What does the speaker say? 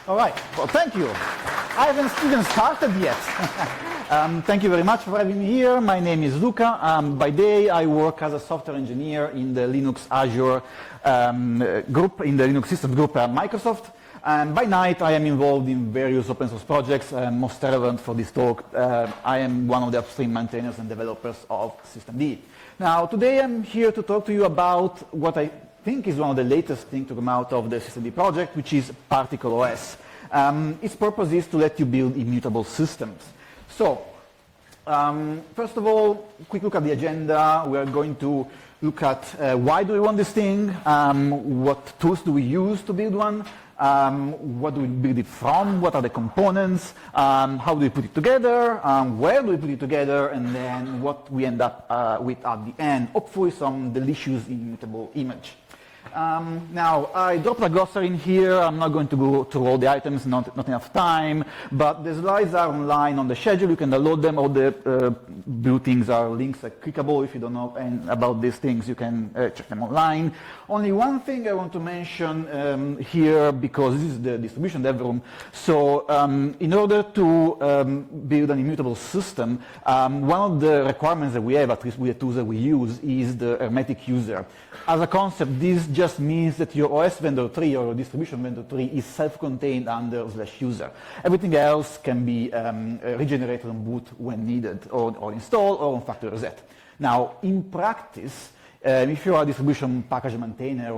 All right, well, thank you. I haven't even started yet. Thank you very much for having me here. My name is Luca. By day, I work as a software engineer in the Linux Azure group, in the Linux Systems group at Microsoft. And by night, I am involved in various open source projects. Most relevant for this talk, I am one of the upstream maintainers and developers of systemd. Now, today I'm here to talk to you about what I think is one of the latest things to come out of the systemd project, which is Particle OS. Its purpose is to let you build immutable systems. So, first of all, quick look at the agenda. We are going to look at why do we want this thing, what tools do we use to build one, what do we build it from, what are the components, how do we put it together, where do we put it together, and then what we end up with at the end, hopefully some delicious immutable image. Now, I dropped a glossary in here. I'm not going to go through all the items, not enough time, but the slides are online on the schedule. You can download them. All the blue things are links are clickable. If you don't know about these things, you can check them online. Only one thing I want to mention here, because this is the distribution dev room. So in order to build an immutable system, one of the requirements that we have, at least with the tools that we use, is the hermetic user. As a concept, this just means that your OS vendor tree or your distribution vendor tree is self-contained under /user. Everything else can be regenerated on boot when needed, or installed, or on factory reset. Now, in practice, if you are a distribution package maintainer